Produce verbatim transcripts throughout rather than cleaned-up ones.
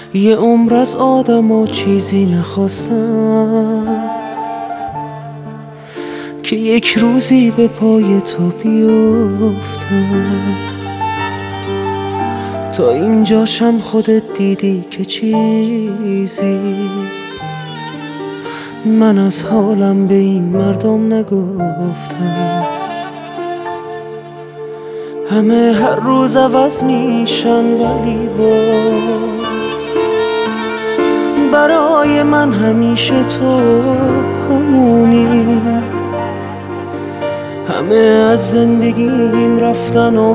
یه عمر از آدم ها چیزی نخواستم که یک روزی به پای تو بیفتم. تا اینجاشم خودت دیدی که چیزی من از حالم به این مردم نگفتم. همه هر روز عوض میشن ولی باز برای من همیشه تو همونی. همه از زندگیم رفتن و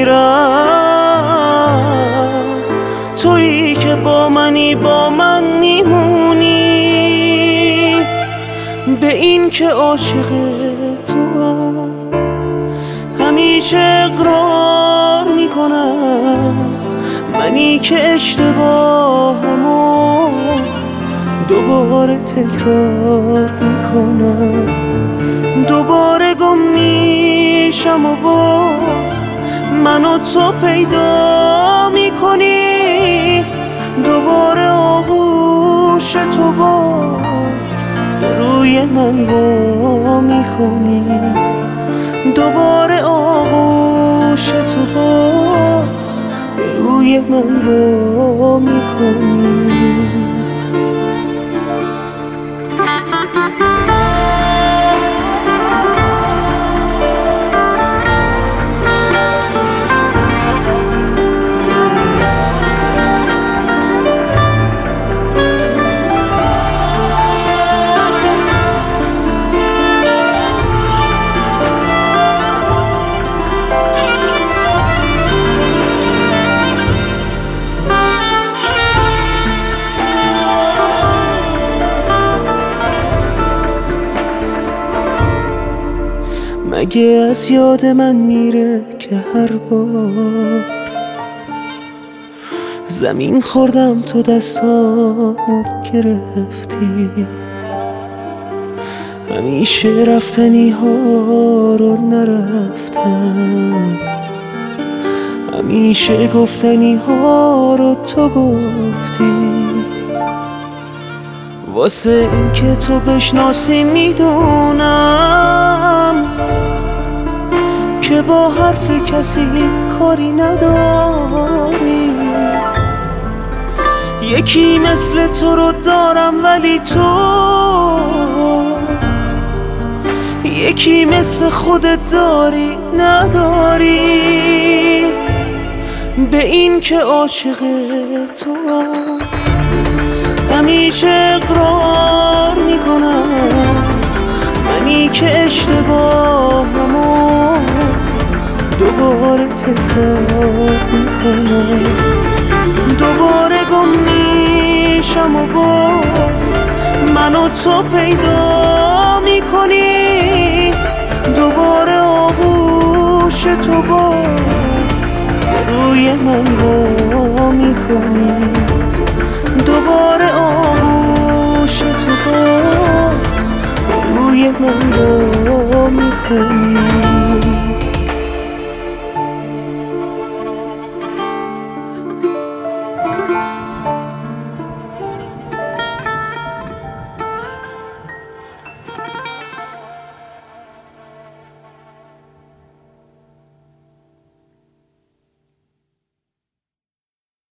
میرن، تویی که با منی با من میمونی. به این که عاشق تو هم همیشه اقرار میکنم، منی که اشتباهمو دوباره تکرار میکنم. دوباره گم میشم و باز منو تو پیدا میکنی. دوباره آغوش تو باز به روی من وا میکنی. دوباره آغوش تو باز به روی من وا میکنی. مگه از یاد من میره که هر بار زمین خوردم تو دستامو گرفتی؟ همیشه رفتنی ها رو نرفتم، همیشه گفتنی ها رو تو گفتی. واسه این که تو بشناسی میدونم که با حرف کسی کاری نداری. یکی مثل تو رو دارم ولی تو یکی مثل خودت داری نداری. به این که عاشق تو همیشه اقرار میکنم، منی که اشتباهمو دوباره تکرار میکنم. دوباره گم میشم و باز منو تو پیدا میکنی. دوباره آغوش تو باز به روی من وا میکنی. دوباره آغوش تو باز به روی من وا میکنی.